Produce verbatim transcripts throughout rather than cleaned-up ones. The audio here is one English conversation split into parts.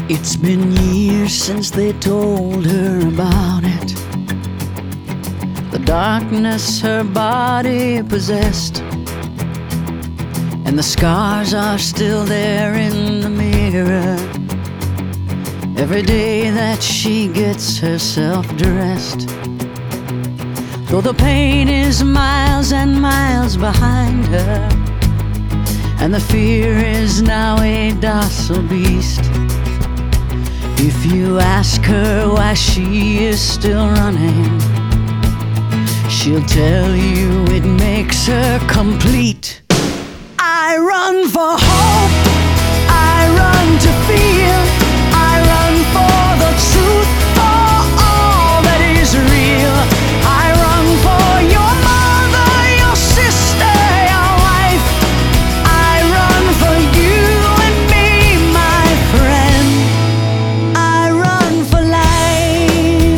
It's been years since they told her about it, the darkness her body possessed, and the scars are still there in the mirror every day that she gets herself dressed. Though the pain is miles and miles behind her, and the fear is now a docile beast, if you ask her why she is still running, she'll tell you it makes her complete. I run for hope, I run to feel, I run for the truth, for all that is real. I run for your mother, your sister, your wife. I run for you and me, my friend. I run for life.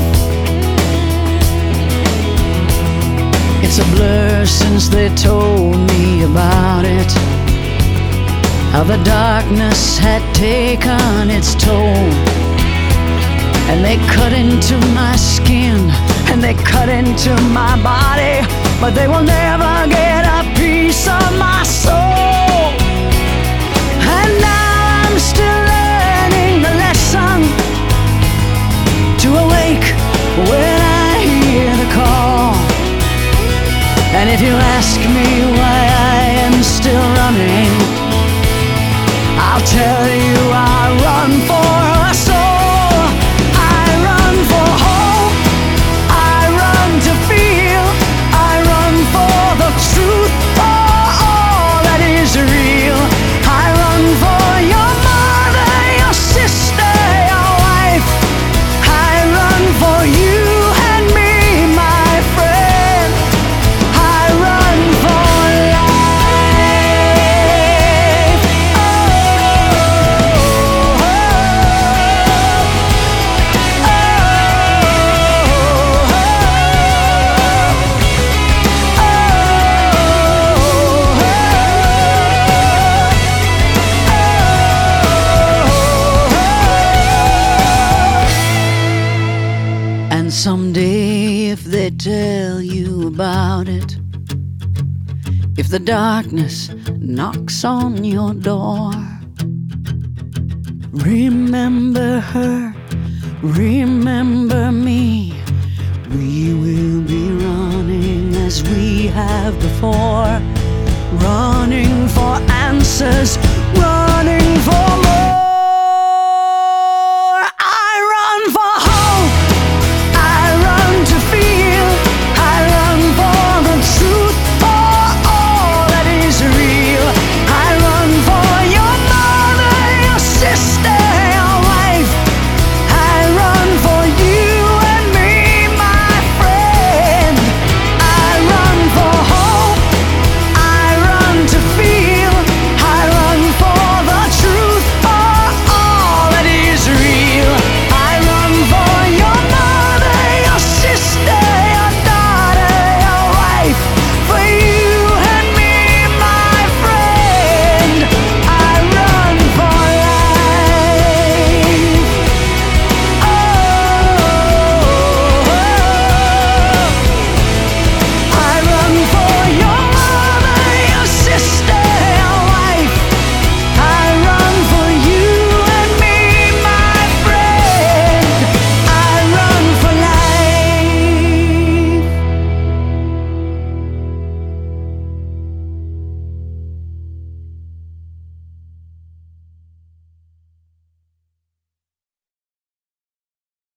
It's a blur since they told me about it, how the darkness had taken its toll, and they cut into my skin, and they cut into my body, but they will never get a piece of my soul. And now I'm still learning the lesson, to awake when I hear the call. And if you ask me why I am still running, I'll tell you I run for a soul. I run for hope, I run to feel, I run for the truth, for all that is real. I run for your mother, your sister, your wife. I run for you and me, my friend. I run for life. And someday, if they tell you about it, if the darkness knocks on your door, remember her, remember me. We will be running as we have before, running for answers, running